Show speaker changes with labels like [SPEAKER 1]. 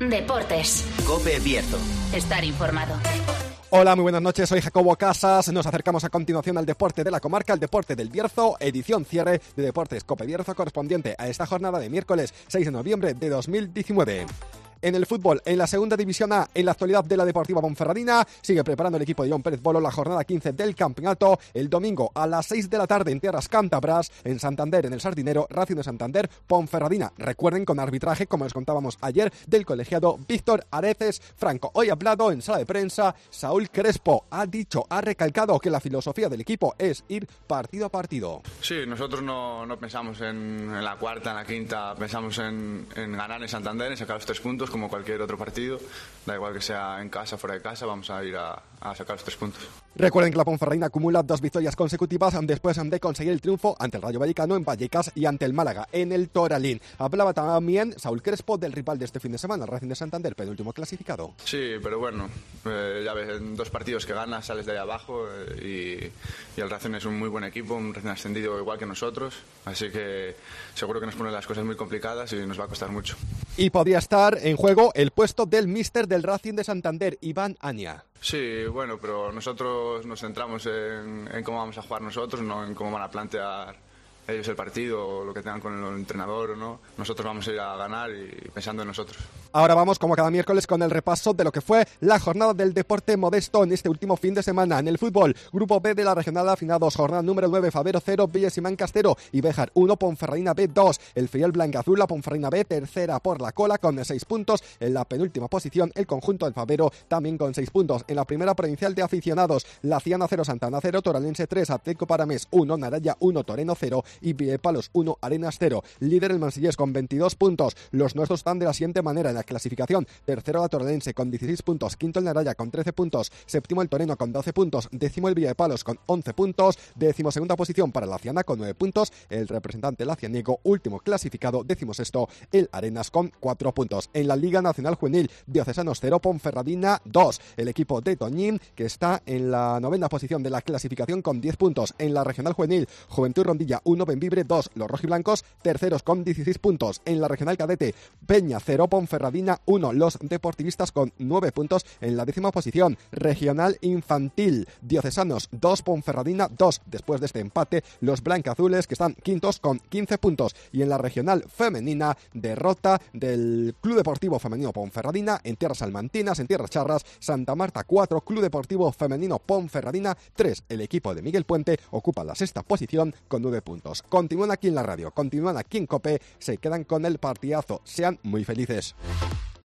[SPEAKER 1] Deportes.
[SPEAKER 2] COPE Bierzo.
[SPEAKER 1] Estar informado.
[SPEAKER 3] Hola, muy buenas noches, soy Jacobo Casas. Nos acercamos a continuación al deporte de la comarca, el deporte del Bierzo, edición cierre de Deportes COPE Bierzo, correspondiente a esta jornada de miércoles 6 de noviembre de 2019. En el fútbol, en la segunda división A, en la actualidad de la Deportiva Ponferradina, sigue preparando el equipo de John Pérez Bolo la jornada 15 del campeonato. El domingo a las 6 de la tarde en tierras cántabras, en Santander, en el Sardinero, Racing de Santander, Ponferradina. Recuerden, con arbitraje, como les contábamos ayer, del colegiado Víctor Areces Franco. Hoy ha hablado en sala de prensa Saúl Crespo. Ha recalcado que la filosofía del equipo es ir partido a partido.
[SPEAKER 4] Sí, nosotros no pensamos en la cuarta, en la quinta, pensamos en ganar en Santander, en sacar los 3 puntos, como cualquier otro partido, da igual que sea en casa, fuera de casa, vamos a ir a sacar los 3 puntos.
[SPEAKER 3] Recuerden que la Ponferradina acumula 2 victorias consecutivas después de conseguir el triunfo ante el Rayo Vallecano en Vallecas y ante el Málaga en el Toralín. Hablaba también Saúl Crespo del rival de este fin de semana, el Racing de Santander, penúltimo clasificado.
[SPEAKER 4] Sí, pero bueno, ya ves, en 2 partidos que ganas sales de ahí abajo y el Racing es un muy buen equipo, un recién ascendido igual que nosotros, así que seguro que nos pone las cosas muy complicadas y nos va a costar mucho.
[SPEAKER 3] Y podría estar en juego el puesto del míster del Racing de Santander, Iván Aña.
[SPEAKER 4] Sí, bueno, pero nosotros nos centramos en cómo vamos a jugar nosotros, no en cómo van a plantear ellos el partido o lo que tengan con el entrenador o no. Nosotros vamos a ir a ganar y pensando en nosotros.
[SPEAKER 3] Ahora vamos, como cada miércoles, con el repaso de lo que fue la jornada del deporte modesto en este último fin de semana. En el fútbol, Grupo B de la Regional Afinados, jornada número 9, Fabero 0, Villesimán 0 y Béjar 1, Ponferradina B 2. El filial blancaazul, la Ponferradina B, tercera por la cola con 6 puntos. En la penúltima posición, el conjunto del Fabero también con 6 puntos. En la primera provincial de aficionados, La Ciana 0, Santana 0, Toralense 3, Atlético Paramés 1, Naraya 1, Toreno 0 y Villepalos 1, Arenas 0. Líder el Mansillés con 22 puntos. Los nuestros están de la siguiente manera en la clasificación. Tercero la Torrense con 16 puntos, quinto el Naraya con 13 puntos, séptimo el Toreno con 12 puntos, décimo el Villapalos con 11 puntos, decimosegunda posición para la Ciana con 9 puntos, el representante lacianiego, último clasificado, decimosexto el Arenas con 4 puntos. En la Liga Nacional Juvenil, Diocesanos 0, Ponferradina 2, el equipo de Toñín, que está en la novena posición de la clasificación con 10 puntos. En la Regional Juvenil, Juventud Rondilla 1, Benvibre 2, los rojiblancos terceros con 16 puntos. En la Regional Cadete, Peña 0, Ponferradina 1, los deportivistas con 9 puntos en la décima posición. Regional Infantil, Diocesanos 2, Ponferradina 2. Después de este empate, los blancazules, que están quintos con 15 puntos. Y en la Regional Femenina, derrota del Club Deportivo Femenino Ponferradina en tierras salmantinas, en tierras charras. Santa Marta 4, Club Deportivo Femenino Ponferradina 3. El equipo de Miguel Puente ocupa la sexta posición con 9 puntos. Continúan aquí en la radio, continúan aquí en COPE, se quedan con el partidazo. Sean muy felices.